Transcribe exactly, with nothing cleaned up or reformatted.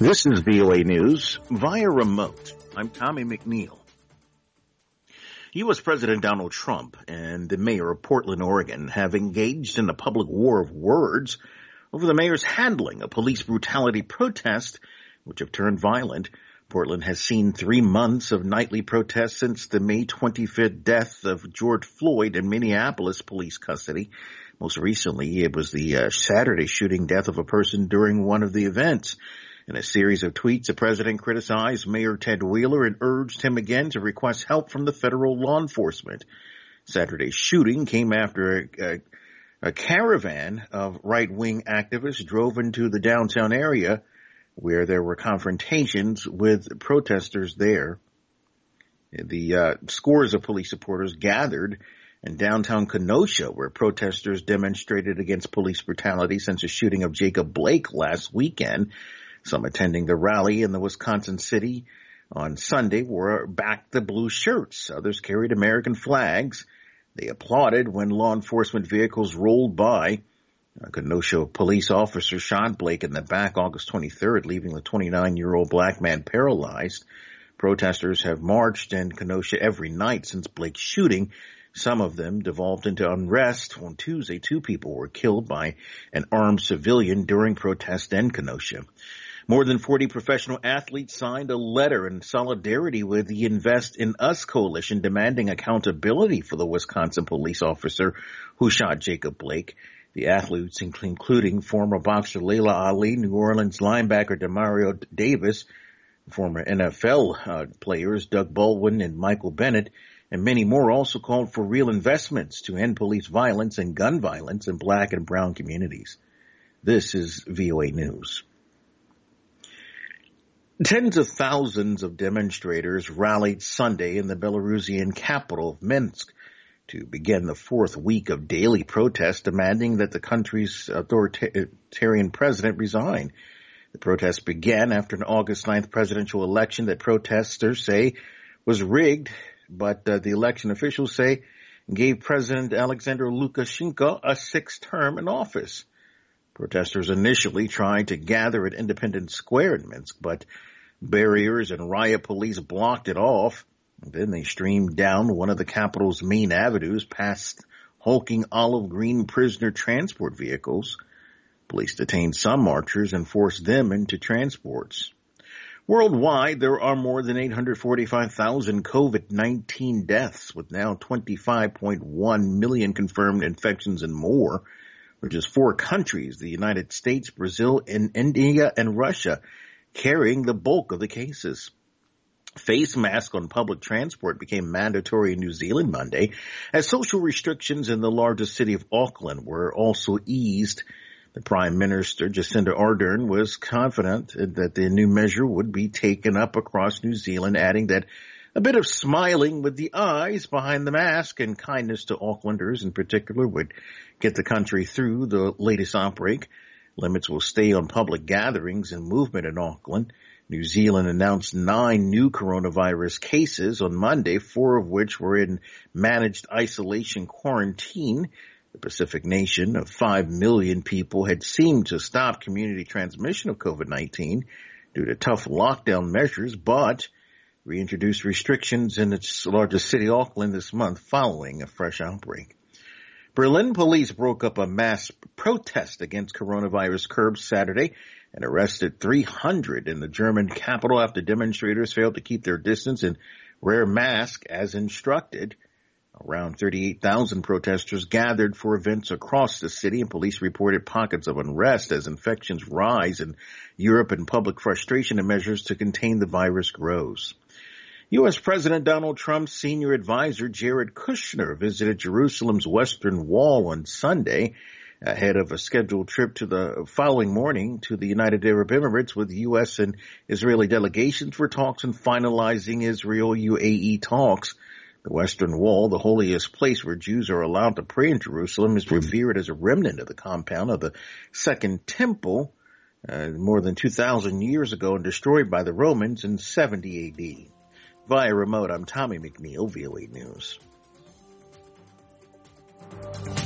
This is V O A News via remote. I'm Tommy McNeil. U S. President Donald Trump and the mayor of Portland, Oregon, have engaged in a public war of words over the mayor's handling of police brutality protests, which have turned violent. Portland has seen three months of nightly protests since the May twenty-fifth death of George Floyd in Minneapolis police custody. Most recently, it was the uh, Saturday shooting death of a person during one of the events. In a series of tweets, the president criticized Mayor Ted Wheeler and urged him again to request help from the federal law enforcement. Saturday's shooting came after a, a, a caravan of right-wing activists drove into the downtown area where there were confrontations with protesters there. The uh, scores of police supporters gathered in downtown Kenosha, where protesters demonstrated against police brutality since the shooting of Jacob Blake last weekend. Some attending the rally in the Wisconsin city on Sunday wore back the blue shirts. Others carried American flags. They applauded when law enforcement vehicles rolled by. A Kenosha police officer shot Blake in the back August twenty-third, leaving the twenty-nine-year-old black man paralyzed. Protesters have marched in Kenosha every night since Blake's shooting. Some of them devolved into unrest. On Tuesday, two people were killed by an armed civilian during protests in Kenosha. More than forty professional athletes signed a letter in solidarity with the Invest in Us coalition demanding accountability for the Wisconsin police officer who shot Jacob Blake. The athletes, including former boxer Layla Ali, New Orleans linebacker Demario Davis, former N F L uh, players Doug Baldwin and Michael Bennett, and many more, also called for real investments to end police violence and gun violence in black and brown communities. This is V O A News. Tens of thousands of demonstrators rallied Sunday in the Belarusian capital of Minsk to begin the fourth week of daily protests demanding that the country's authoritarian president resign. The protests began after an August ninth presidential election that protesters say was rigged, but uh, the election officials say gave President Alexander Lukashenko a sixth term in office. Protesters initially tried to gather at Independence Square in Minsk, but barriers and riot police blocked it off. Then they streamed down one of the capital's main avenues past hulking olive green prisoner transport vehicles. Police detained some marchers and forced them into transports. Worldwide, there are more than eight hundred forty-five thousand COVID nineteen deaths, with now twenty-five point one million confirmed infections and more, which is four countries, the United States, Brazil, and India and Russia, carrying the bulk of the cases. Face masks on public transport became mandatory in New Zealand Monday, as social restrictions in the largest city of Auckland were also eased. The Prime Minister, Jacinda Ardern, was confident that the new measure would be taken up across New Zealand, adding that a bit of smiling with the eyes behind the mask and kindness to Aucklanders in particular would get the country through the latest outbreak. Limits will stay on public gatherings and movement in Auckland. New Zealand announced nine new coronavirus cases on Monday, four of which were in managed isolation quarantine. The Pacific nation of five million people had seemed to stop community transmission of COVID nineteen due to tough lockdown measures, but reintroduced restrictions in its largest city, Auckland, this month following a fresh outbreak. Berlin police broke up a mass protest against coronavirus curbs Saturday and arrested three hundred in the German capital after demonstrators failed to keep their distance and wear masks as instructed. Around thirty-eight thousand protesters gathered for events across the city, and police reported pockets of unrest as infections rise in Europe and public frustration and measures to contain the virus grows. U S. President Donald Trump's senior advisor, Jared Kushner, visited Jerusalem's Western Wall on Sunday ahead of a scheduled trip to the following morning to the United Arab Emirates with U S and Israeli delegations for talks on finalizing Israel-U A E talks. The Western Wall, the holiest place where Jews are allowed to pray in Jerusalem, is revered as a remnant of the compound of the Second Temple uh, more than two thousand years ago and destroyed by the Romans in seventy A D. Via remote, I'm Tommy McNeil, V O A News.